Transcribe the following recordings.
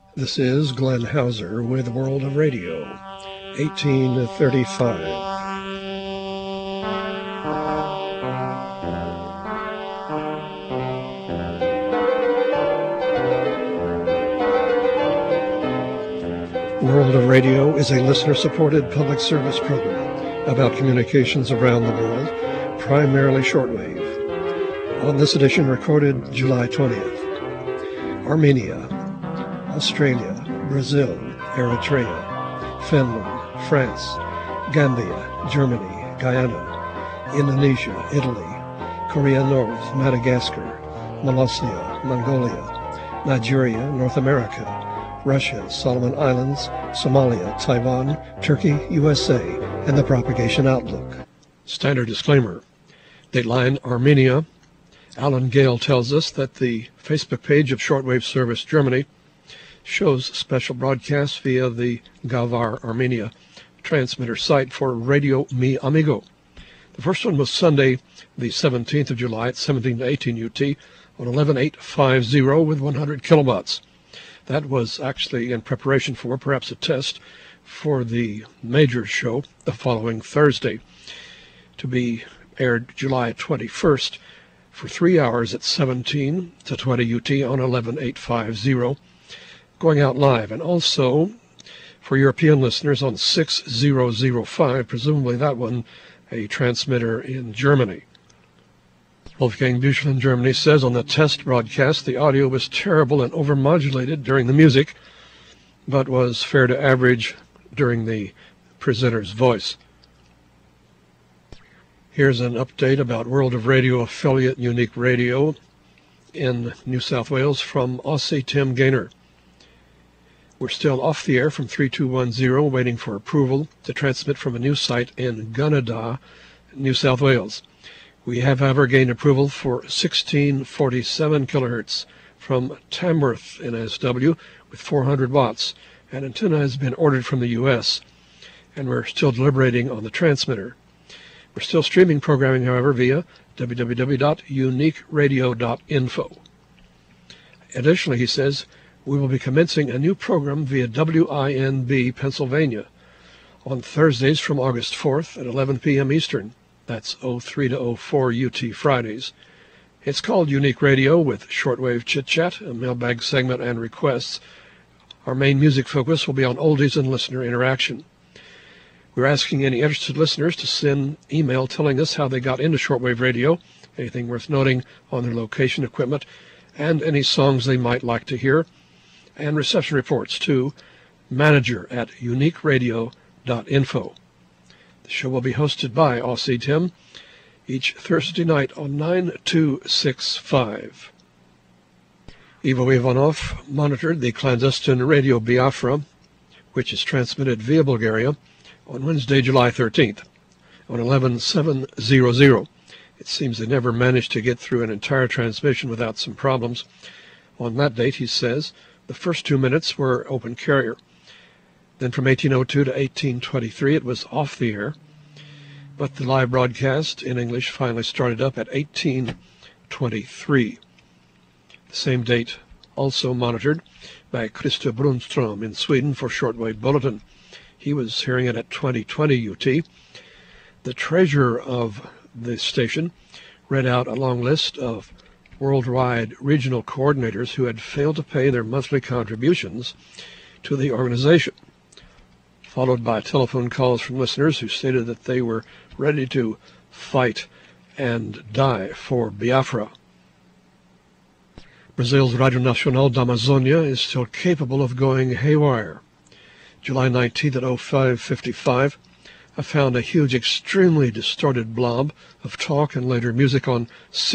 This is Glenn Hauser with World of Radio, 1835. World of Radio is a listener-supported public service program about communications around the world, primarily shortwave. On this edition, recorded July 20th, Armenia, Australia, Brazil, Eritrea, Finland, France, Gambia, Germany, Guyana, Indonesia, Italy, Korea North, Madagascar, Molossia, Mongolia, Nigeria, North America, Russia, Solomon Islands, Somalia, Taiwan, Turkey, USA, and the Propagation Outlook. Standard disclaimer. Dateline Armenia. Alan Gale tells us that the Facebook page of Shortwave Service Germany shows special broadcasts via the Gavar Armenia transmitter site for Radio Mi Amigo. The first one was Sunday, the 17th of July at 17 to 18 UT on 11850 with 100 kilowatts. That was actually in preparation for, perhaps a test, for the major show the following Thursday, to be aired July 21st for 3 hours at 17 to 20 UT on 11850, going out live, and also for European listeners on 6005, presumably that one a transmitter in Germany. Wolfgang Büchel in Germany says on the test broadcast the audio was terrible and overmodulated during the music, but was fair to average during the presenter's voice. Here's an update about World of Radio affiliate Unique Radio in New South Wales from Aussie Tim Gaynor. We're still off the air from 3210, waiting for approval to transmit from a new site in Gunnedah, New South Wales. We have, however, gained approval for 1647 kilohertz from Tamworth in SW with 400 watts. An antenna has been ordered from the U.S., and we're still deliberating on the transmitter. We're still streaming programming, however, via www.uniqueradio.info. Additionally, he says, we will be commencing a new program via WINB Pennsylvania on Thursdays from August 4th at 11 p.m. Eastern. That's 03 to 04 UT Fridays. It's called Unique Radio with shortwave chit-chat, a mailbag segment, and requests. Our main music focus will be on oldies and listener interaction. We're asking any interested listeners to send email telling us how they got into shortwave radio, anything worth noting on their location equipment, and any songs they might like to hear, and reception reports to manager@uniqueradio.info. The show will be hosted by Aussie Tim each Thursday night on 9265. Ivo Ivanov monitored the clandestine Radio Biafra, which is transmitted via Bulgaria, on Wednesday, July 13th, on 11700. It seems they never managed to get through an entire transmission without some problems. On that date, he says, the first 2 minutes were open carrier. Then from 1802 to 1823, it was off the air. But the live broadcast in English finally started up at 1823. The same date also monitored by Christer Brunström in Sweden for shortwave bulletin. He was hearing it at 2020 UT. The treasurer of the station read out a long list of worldwide regional coordinators who had failed to pay their monthly contributions to the organization, followed by telephone calls from listeners who stated that they were ready to fight and die for Biafra. Brazil's Radio Nacional da Amazônia is still capable of going haywire. July 19th at 05:55, I found a huge, extremely distorted blob of talk and later music on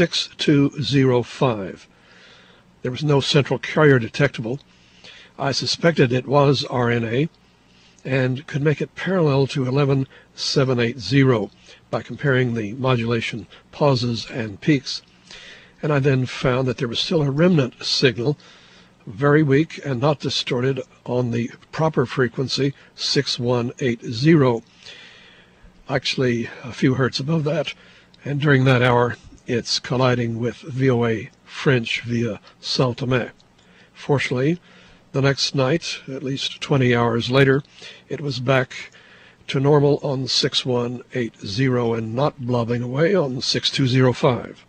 6205. There was no central carrier detectable. I suspected it was RNA and could make it parallel to 11780 by comparing the modulation pauses and peaks. And I then found that there was still a remnant signal, very weak and not distorted, on the proper frequency 6180, actually a few hertz above that, and during that hour it's colliding with VOA French via Saint Thomé. Fortunately, The next night, at least 20 hours later, it was back to normal on 6180 and not blobbing away on 6205.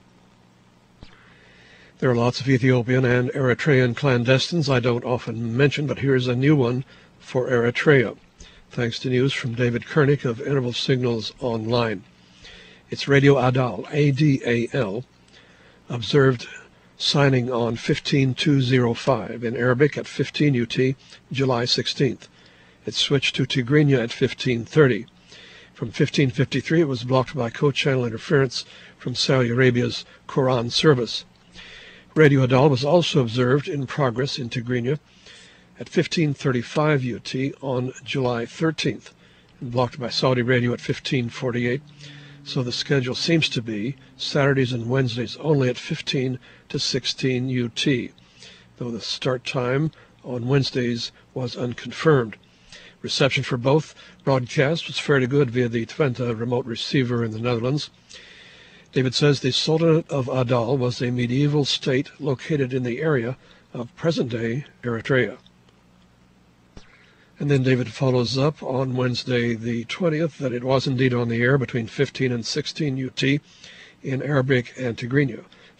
There are lots of Ethiopian and Eritrean clandestines I don't often mention, but here's a new one for Eritrea, thanks to news from David Kernick of Interval Signals Online. It's Radio Adal, A-D-A-L, observed signing on 15205 in Arabic at 15 UT, July 16th. It switched to Tigrinya at 1530. From 1553, it was blocked by co-channel interference from Saudi Arabia's Quran service. Radio Adal was also observed in progress in Tigrinya at 1535 UT on July 13th, and blocked by Saudi Radio at 1548. So the schedule seems to be Saturdays and Wednesdays only at 15 to 16 UT, though the start time on Wednesdays was unconfirmed. Reception for both broadcasts was fairly good via the Twente remote receiver in the Netherlands. David says the Sultanate of Adal was a medieval state located in the area of present-day Eritrea. And then David follows up on Wednesday the 20th that it was indeed on the air between 15 and 16 UT in Arabic and Tigrinya,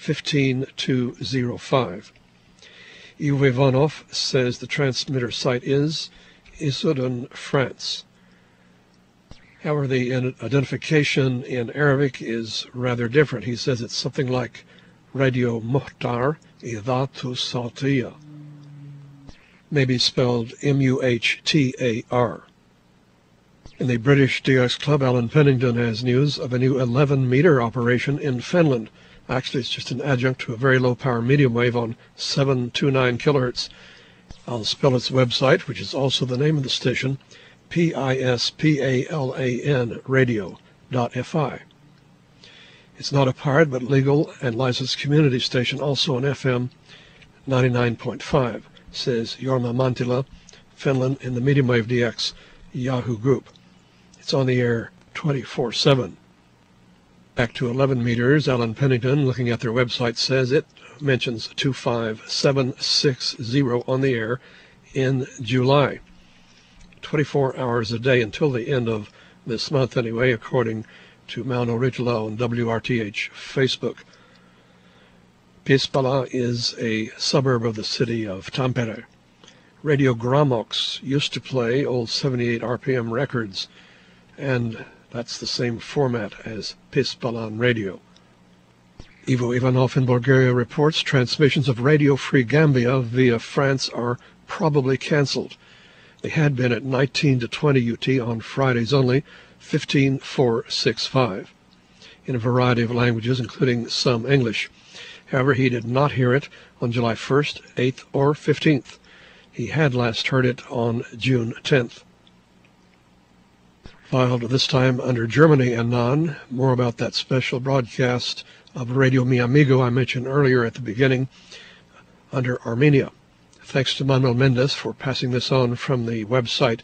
15205. Ivo Ivanov says the transmitter site is Issoudun, France. However, the identification in Arabic is rather different. He says it's something like Radio Muhtar Idatu Saltiya, maybe spelled M-U-H-T-A-R. In the British DX Club, Alan Pennington has news of a new 11-meter operation in Finland. Actually, it's just an adjunct to a very low-power medium wave on 729 kilohertz. I'll spell its website, which is also the name of the station, PISPALAN radio.fi. It's not a pirate, but legal and licensed community station, also on FM 99.5, says Jorma Mantila, Finland, in the Medium Wave DX Yahoo group. It's on the air 24/7. Back to 11 meters, Alan Pennington, looking at their website, says it mentions 25760 on the air in July. 24 hours a day until the end of this month anyway, according to Mauno Ritalo on WRTH Facebook. Pispala is a suburb of the city of Tampere. Radio Gramox used to play old 78 RPM records, and that's the same format as Pispalan Radio. Ivo Ivanov in Bulgaria reports transmissions of Radio Free Gambia via France are probably cancelled. They had been at 19 to 20 UT on Fridays only, 15465, in a variety of languages, including some English. However, he did not hear it on July 1st, 8th, or 15th. He had last heard it on June 10th. Filed this time under Germany and non. More about that special broadcast of Radio Mi Amigo I mentioned earlier at the beginning, under Armenia. Thanks to Manuel Mendez for passing this on from the website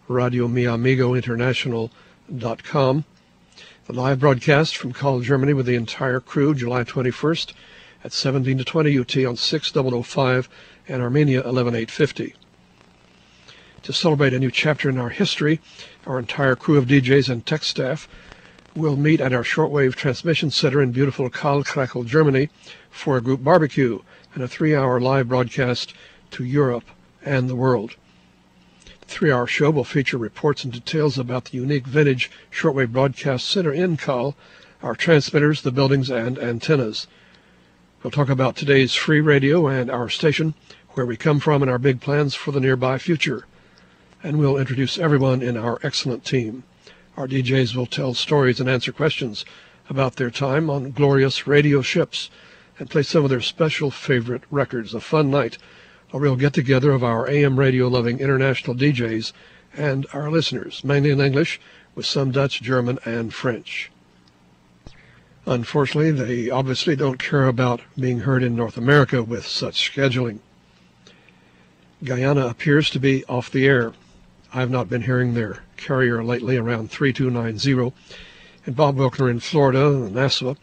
RadioMiAmigoInternational.com. The live broadcast from Call Germany with the entire crew, July 21st at 17 to 20 UT on 6005 and Armenia 11850. To celebrate a new chapter in our history, our entire crew of DJs and tech staff will meet at our shortwave transmission center in beautiful Karlskrona, Germany, for a group barbecue and a 3-hour live broadcast to Europe and the world. The 3-hour show will feature reports and details about the unique vintage shortwave broadcast center in Kal, our transmitters, the buildings, and antennas. We'll talk about today's free radio and our station, where we come from, and our big plans for the nearby future. And we'll introduce everyone in our excellent team. Our DJs will tell stories and answer questions about their time on glorious radio ships and play some of their special favorite records. A fun night, a real get-together of our AM radio-loving international DJs and our listeners, mainly in English, with some Dutch, German, and French. Unfortunately, they obviously don't care about being heard in North America with such scheduling. Guyana appears to be off the air. I have not been hearing their carrier lately, around 3290. And Bob Wilkner in Florida, Nassau,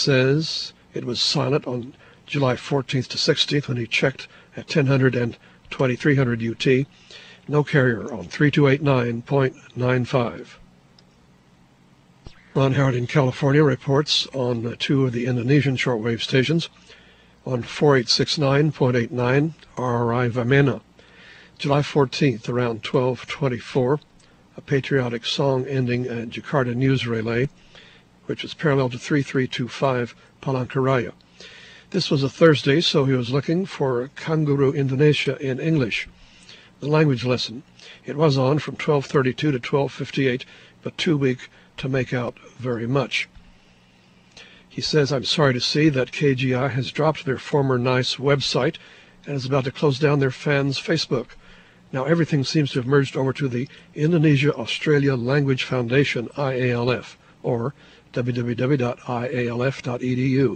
says it was silent on July 14th to 16th when he checked at 10:20 2300 UT. No carrier on 3289.95. Ron Howard in California reports on two of the Indonesian shortwave stations. On 4869.89, RRI Vamena. July 14th, around 12:24, a patriotic song ending a Jakarta news relay, which was parallel to 3325 Palangkaraya. This was a Thursday, so he was looking for Kanguru Indonesia in English, the language lesson. It was on from 12:32 to 12:58, but too weak to make out very much. He says, I'm sorry to see that KGI has dropped their former nice website and is about to close down their fans' Facebook. Now everything seems to have merged over to the Indonesia-Australia Language Foundation, IALF, or www.ialf.edu.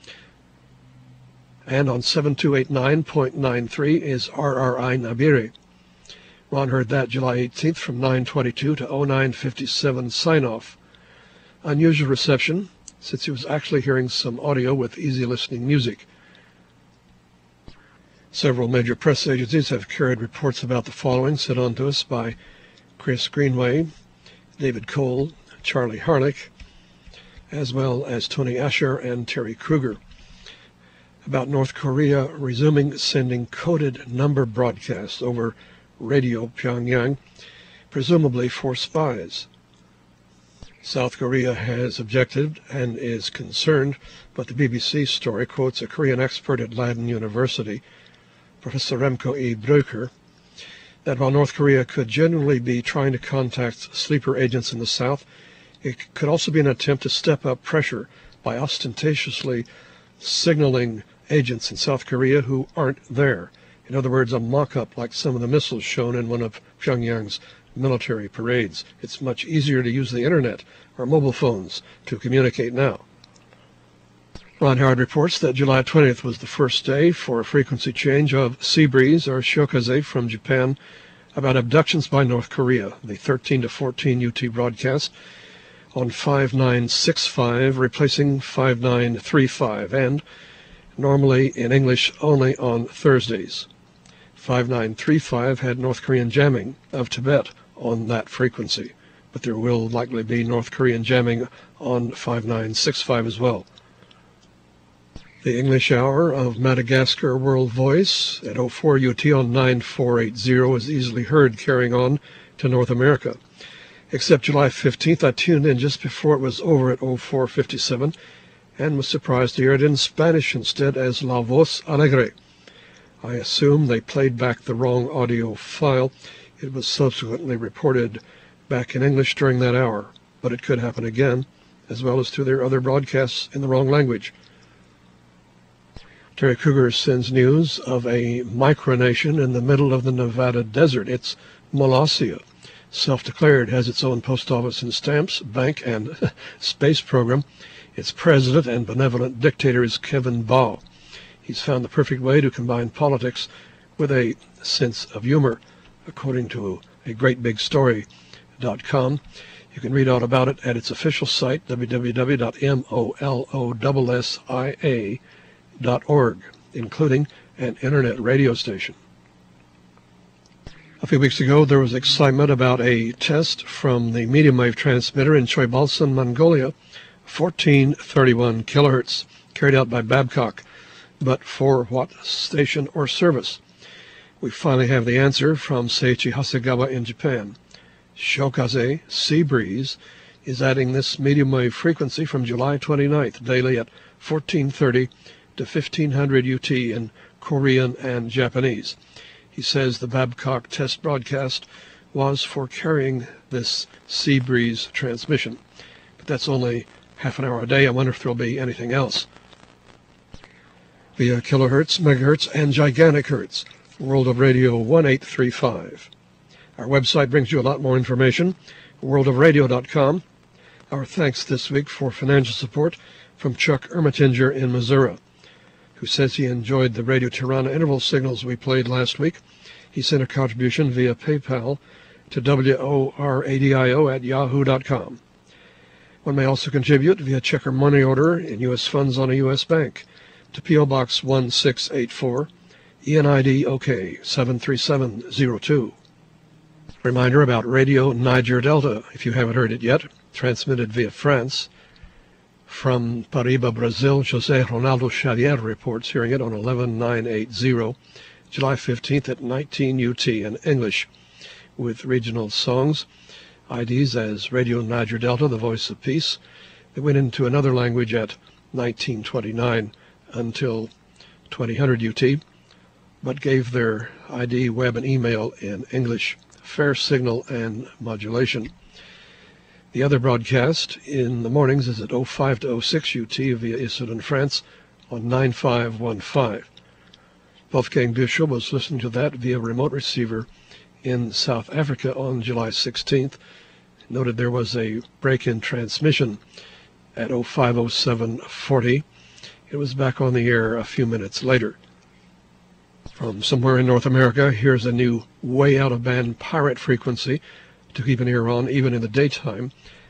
And on 7289.93 is RRI Nabire. Ron heard that July 18th from 9:22 to 09:57 sign-off. Unusual reception, since he was actually hearing some audio with easy listening music. Several major press agencies have carried reports about the following sent on to us by Chris Greenway, David Cole, Charlie Harlick, as well as Tony Asher and Terry Kruger, about North Korea resuming sending coded number broadcasts over Radio Pyongyang, presumably for spies. South Korea has objected and is concerned, but the BBC story quotes a Korean expert at Leiden University, Professor Remco E. Breuker, that while North Korea could genuinely be trying to contact sleeper agents in the South, it could also be an attempt to step up pressure by ostentatiously signaling agents in South Korea who aren't there. In other words, a mock-up like some of the missiles shown in one of Pyongyang's military parades. It's much easier to use the internet or mobile phones to communicate now. Ron Howard reports that July 20th was the first day for a frequency change of Seabreeze or Shokaze from Japan about abductions by North Korea, the 13 to 14 UT broadcast on 5965 replacing 5935 and normally in English only on Thursdays. 5935 had North Korean jamming of Tibet on that frequency, but there will likely be North Korean jamming on 5965 as well. The English hour of Madagascar World Voice at 04 UT on 9480 is easily heard carrying on to North America. Except July 15th, I tuned in just before it was over at 0457 and was surprised to hear it in Spanish instead as La Voz Alegre. I assume they played back the wrong audio file. It was subsequently reported back in English during that hour, but it could happen again, as well as to their other broadcasts in the wrong language. Terry Kruger sends news of a micronation in the middle of the Nevada desert. It's Molossia, self-declared, has its own post office and stamps, bank, and space program. Its president and benevolent dictator is Kevin Baugh. He's found the perfect way to combine politics with a sense of humor, according to a greatbigstory.com. You can read all about it at its official site, www.molossia.org, including an internet radio station. A few weeks ago, there was excitement about a test from the medium wave transmitter in Choibalsan, Mongolia, 1431 kilohertz, carried out by Babcock. But for what station or service? We finally have the answer from Seiichi Hasegawa in Japan. Shokaze Seabreeze is adding this medium wave frequency from July 29th daily at 1430 to 1500 UT in Korean and Japanese. He says the Babcock test broadcast was for carrying this Seabreeze transmission. But that's only half an hour a day. I wonder if there'll be anything else. Via kilohertz, megahertz, and gigantic hertz. World of Radio 1835. Our website brings you a lot more information, worldofradio.com. Our thanks this week for financial support from Chuck Ermatinger in Missouri, who says he enjoyed the Radio Tirana interval signals we played last week. He sent a contribution via PayPal to WORADIO@yahoo.com. One may also contribute via check or money order in U.S. funds on a U.S. bank to P.O. Box 1684, ENID OK 73702. Reminder about Radio Niger Delta, if you haven't heard it yet, transmitted via France. From Paraíba, Brazil, José Ronaldo Xavier reports hearing it on 11980, July 15th at 19 UT in English, with regional songs, IDs as Radio Niger Delta, the Voice of Peace. They went into another language at 1929 until 2000 UT, but gave their ID, web, and email in English, fair signal and modulation. The other broadcast in the mornings is at 05 to 06 UT via Issoudun, France on 9515. Wolfgang Büchel was listening to that via remote receiver in South Africa on July 16th. Noted there was a break in transmission at 050740. It was back on the air a few minutes later. From somewhere in North America, here's a new way out of band pirate frequency to keep an ear on even in the daytime,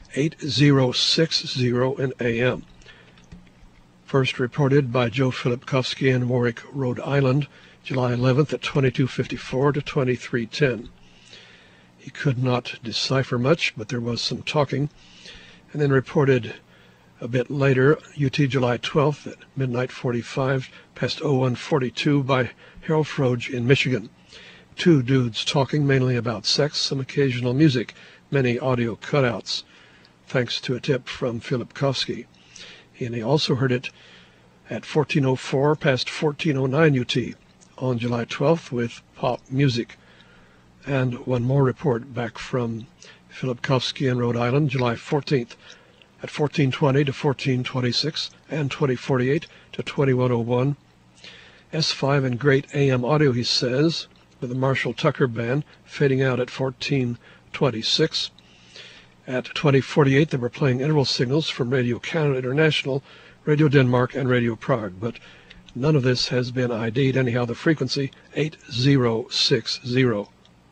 8060 in AM. First reported by Joe Filipkowski in Warwick, Rhode Island, July 11th at 2254 to 2310. He could not decipher much, but there was some talking, and then reported a bit later, UT July 12th at midnight 45 past 0142 by Harold Froge in Michigan. Two dudes talking mainly about sex, some occasional music, many audio cutouts, thanks to a tip from Filipkowski. And he also heard it at 1404 past 1409 UT on July 12th with pop music. And one more report back from Filipkowski in Rhode Island, July 14th at 1420 to 1426 and 2048 to 2101. S5 and great AM audio, he says, with the Marshall Tucker Band fading out at 1426. At 2048, they were playing interval signals from Radio Canada International, Radio Denmark, and Radio Prague, but none of this has been ID'd. Anyhow, the frequency, 8060.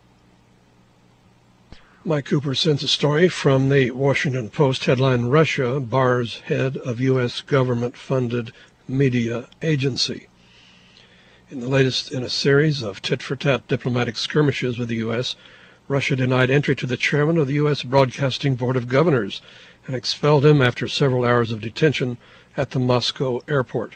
Mike Cooper sends a story from the Washington Post, headline, Russia bars head of U.S. government-funded media agency. In the latest in a series of tit-for-tat diplomatic skirmishes with the U.S., Russia denied entry to the chairman of the U.S. Broadcasting Board of Governors and expelled him after several hours of detention at the Moscow airport.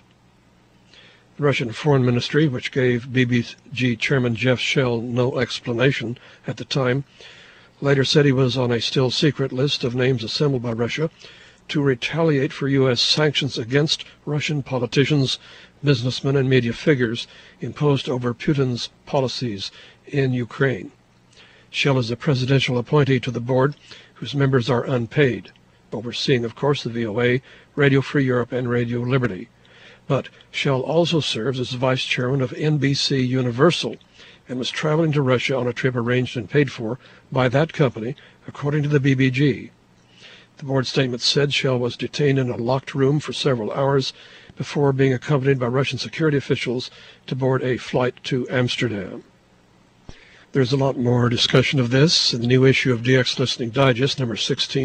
The Russian Foreign Ministry, which gave BBG Chairman Jeff Shell no explanation at the time, later said he was on a still secret list of names assembled by Russia to retaliate for U.S. sanctions against Russian politicians, businessmen, and media figures imposed over Putin's policies in Ukraine. Shell is a presidential appointee to the board, whose members are unpaid, overseeing, of course, the VOA, Radio Free Europe, and Radio Liberty. But Shell also serves as vice chairman of NBC Universal and was traveling to Russia on a trip arranged and paid for by that company, according to the BBG. The board statement said Shell was detained in a locked room for several hours before being accompanied by Russian security officials to board a flight to Amsterdam. There's a lot more discussion of this in the new issue of DX Listening Digest, number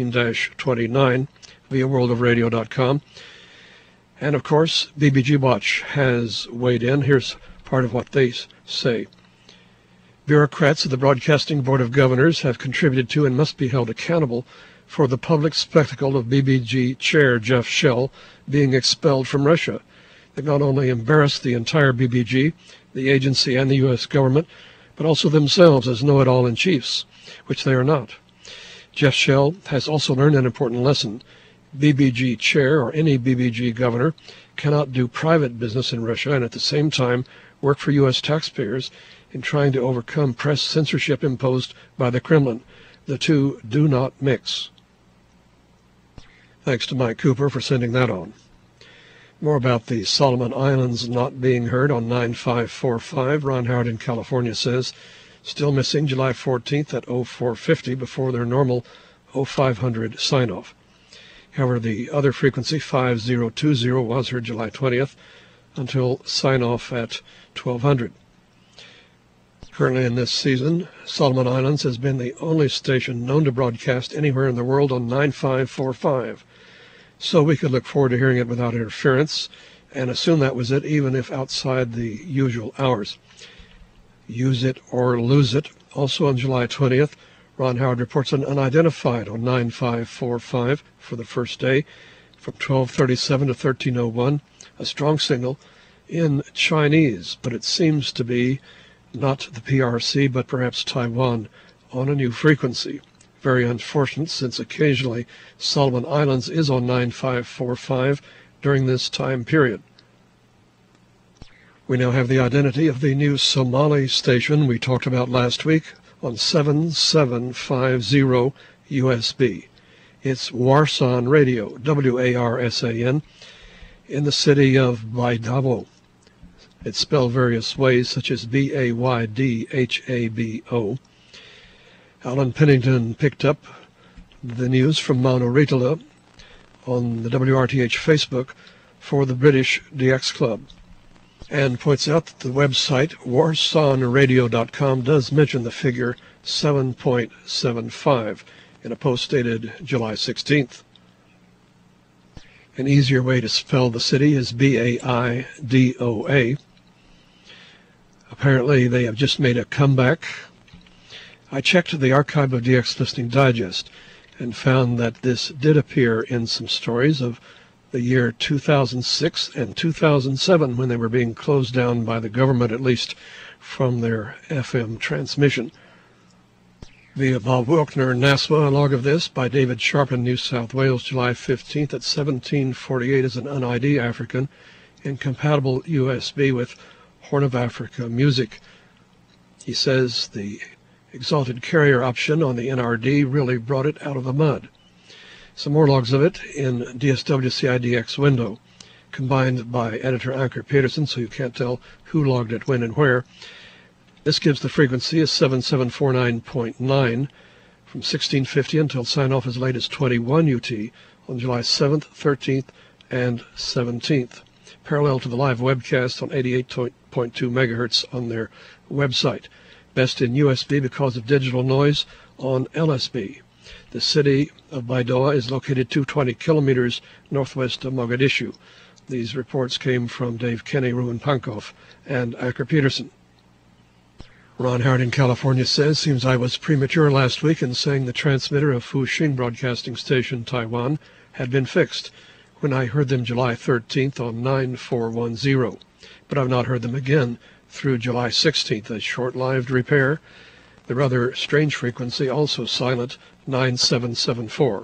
16-29, via worldofradio.com. And, of course, BBG Watch has weighed in. Here's part of what they say. Bureaucrats of the Broadcasting Board of Governors have contributed to and must be held accountable for the public spectacle of BBG Chair Jeff Shell being expelled from Russia. They've not only embarrassed the entire BBG, the agency, and the U.S. government, but also themselves as know-it-all-in-chiefs, which they are not. Jeff Shell has also learned an important lesson. BBG chair or any BBG governor cannot do private business in Russia and at the same time work for U.S. taxpayers in trying to overcome press censorship imposed by the Kremlin. The two do not mix. Thanks to Mike Cooper for sending that on. More about the Solomon Islands not being heard on 9545. Ron Howard in California says, still missing July 14th at 0450 before their normal 0500 sign-off. However, the other frequency, 5020, was heard July 20th until sign-off at 1200. Currently in this season, Solomon Islands has been the only station known to broadcast anywhere in the world on 9545. So we could look forward to hearing it without interference and assume that was it, even if outside the usual hours. Use it or lose it. Also on July 20th, Ron Howard reports an unidentified on 9545 for the first day from 1237 to 1301, a strong signal in Chinese, but it seems to be not the PRC, but perhaps Taiwan on a new frequency. Very unfortunate, since occasionally Solomon Islands is on 9545 during this time period. We now have the identity of the new Somali station we talked about last week on 7750 USB. It's Warsan Radio, WARSAN, in the city of Baydhabo. It's spelled various ways, such as BAYDHABO. Alan Pennington picked up the news from Mauno Ritala on the WRTH Facebook for the British DX Club, and points out that the website warsanradio.com does mention the figure 7.75 in a post dated July 16th. An easier way to spell the city is BAIDOA. Apparently they have just made a comeback. I checked the archive of DX Listening Digest and found that this did appear in some stories of the year 2006 and 2007, when they were being closed down by the government, at least from their FM transmission. Via Bob Wilkner, NASWA, a log of this by David Sharp in New South Wales, July 15th at 1748 is an un-ID African, incompatible USB with Horn of Africa music. He says the exalted carrier option on the NRD really brought it out of the mud. Some more logs of it in DSWCIDX window, combined by editor Anker Peterson, so you can't tell who logged it when and where. This gives the frequency as 7749.9 from 1650 until sign-off as late as 21 UT on July 7th, 13th, and 17th, parallel to the live webcast on 88.2 megahertz on their website. Best in USB because of digital noise on LSB. The city of Baidoa is located 220 kilometers northwest of Mogadishu. These reports came from Dave Kenny, Ruben Pankow, and Anker Peterson. Ron Howard in California says, seems I was premature last week in saying the transmitter of Fuxing Broadcasting Station, Taiwan, had been fixed when I heard them July 13th on 9410, but I've not heard them again through July 16th, a short-lived repair. The rather strange frequency, also silent, 9774.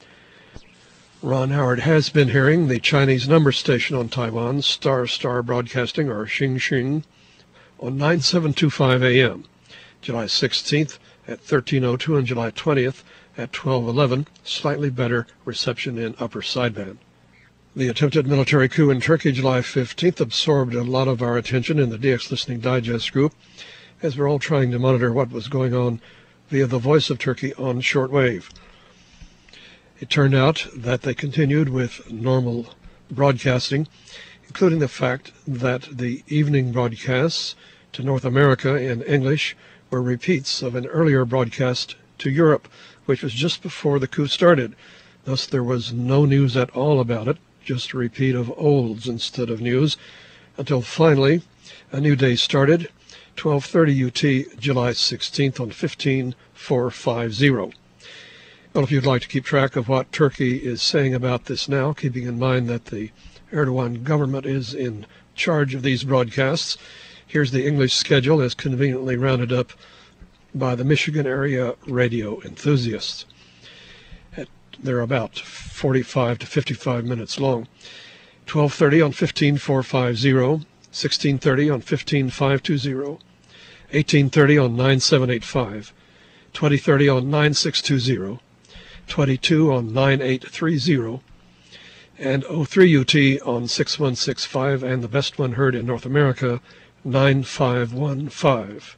Ron Howard has been hearing the Chinese number station on Taiwan, Star Broadcasting, or Xing, on 9725 AM, July 16th at 1302 and July 20th at 1211, slightly better reception in upper sideband. The attempted military coup in Turkey July 15th absorbed a lot of our attention in the DX Listening Digest group, as we're all trying to monitor what was going on via the Voice of Turkey on shortwave. It turned out that they continued with normal broadcasting, including the fact that the evening broadcasts to North America in English were repeats of an earlier broadcast to Europe, which was just before the coup started. Thus there was no news at all about it, just a repeat of olds instead of news, until finally a new day started, 12:30 UT, July 16th on 15450. Well, if you'd like to keep track of what Turkey is saying about this now, keeping in mind that the Erdogan government is in charge of these broadcasts, here's the English schedule as conveniently rounded up by the Michigan area radio enthusiasts. They're about 45 to 55 minutes long. 12:30 on 15450, 16:30 on 15520, 18:30 on 9785, 20:30 on 9620, 22 on 9830, and 03 UT on 6165, and the best one heard in North America, 9515.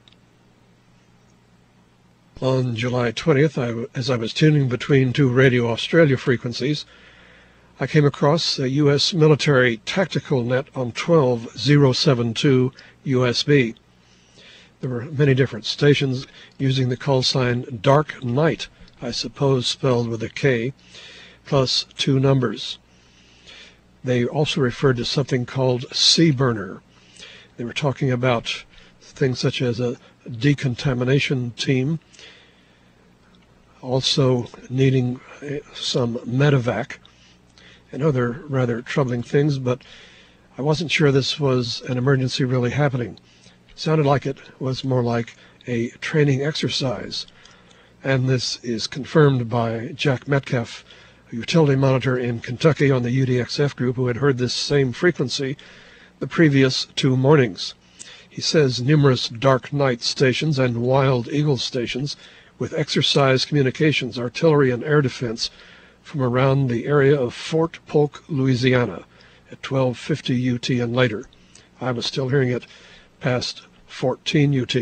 On July 20th, as I was tuning between two Radio Australia frequencies, I came across a U.S. military tactical net on 12072 USB. There were many different stations using the call sign Dark Knight, I suppose spelled with a K, plus two numbers. They also referred to something called CBurner. They were talking about things such as a decontamination team, also needing some medevac and other rather troubling things, but I wasn't sure this was an emergency really happening. It sounded like it was more like a training exercise, and this is confirmed by Jack Metcalf, a utility monitor in Kentucky on the UDXF group, who had heard this same frequency the previous 2 mornings. He says numerous dark night stations and wild eagle stations with exercise communications, artillery, and air defense from around the area of Fort Polk, Louisiana at 12:50 UT and later. I was still hearing it past 14 UT.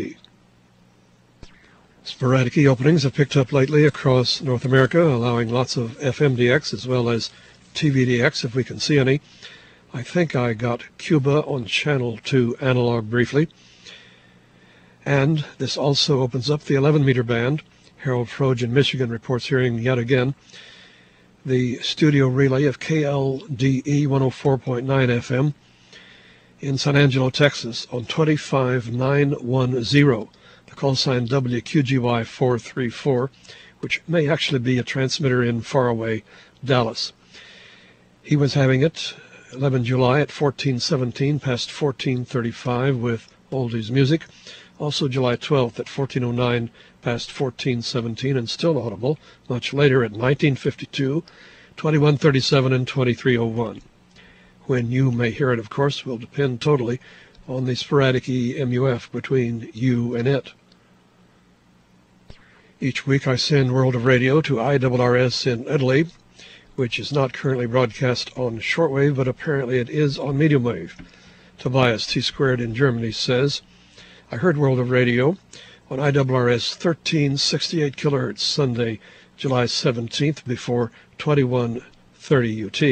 Sporadic openings have picked up lately across North America, allowing lots of FMDX as well as TVDX if we can see any. I think I got Cuba on channel 2 analog briefly. And this also opens up the 11-meter band. Harold Froge in Michigan reports hearing yet again the studio relay of KLDE 104.9 FM in San Angelo, Texas on 25910, the call sign WQGY 434, which may actually be a transmitter in faraway Dallas. He was having it 11 July at 1417 past 1435 with oldies music. Also July 12th at 1409 past 1417 and still audible much later at 1952, 2137 and 2301. When you may hear it, of course, will depend totally on the sporadic EMUF between you and it. Each week I send World of Radio to IRRS in Italy, which is not currently broadcast on shortwave, but apparently it is on medium wave. Tobias T-Squared in Germany says, I heard World of Radio on IRRS 1368 kHz Sunday, July 17th before 2130 UT.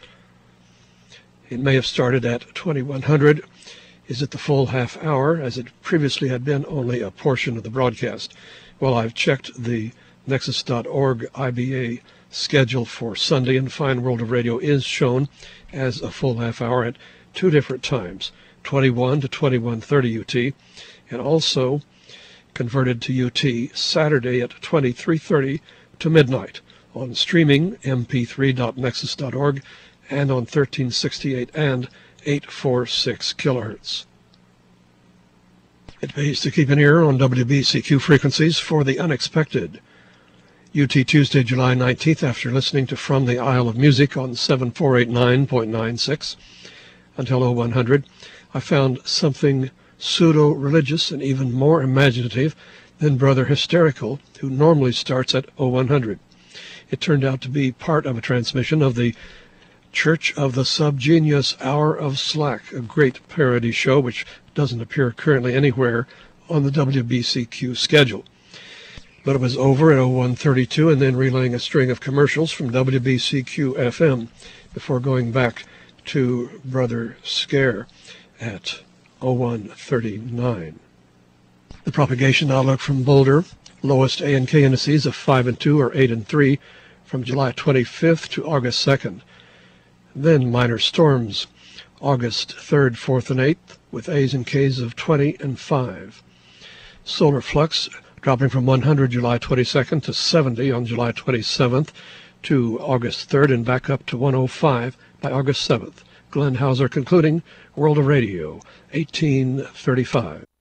It may have started at 2100. Is it the full half hour, as it previously had been only a portion of the broadcast? Well, I've checked the Nexus.org IBA schedule for Sunday, and find World of Radio is shown as a full half hour at 2 different times, 21 to 2130 UT, and also converted to UT Saturday at 2330 to midnight on streaming mp3.nexus.org and on 1368 and 846 kilohertz. It pays to keep an ear on WBCQ frequencies for the unexpected. UT Tuesday, July 19th, after listening to From the Isle of Music on 7489.96 until 0100, I found something pseudo-religious and even more imaginative than Brother Hysterical, who normally starts at 0100. It turned out to be part of a transmission of the Church of the Subgenius Hour of Slack, a great parody show which doesn't appear currently anywhere on the WBCQ schedule. But it was over at 0132 and then relaying a string of commercials from WBCQ FM before going back to Brother Scare at 0139. The propagation outlook from Boulder, lowest A and K indices of 5 and 2 or 8 and 3 from July 25th to August 2nd. Then minor storms, August 3rd, 4th, and 8th, with A's and K's of 20 and 5. Solar flux dropping from 100 July 22nd to 70 on July 27th to August 3rd and back up to 105 by August 7th. Glenn Hauser concluding World of Radio, 1835.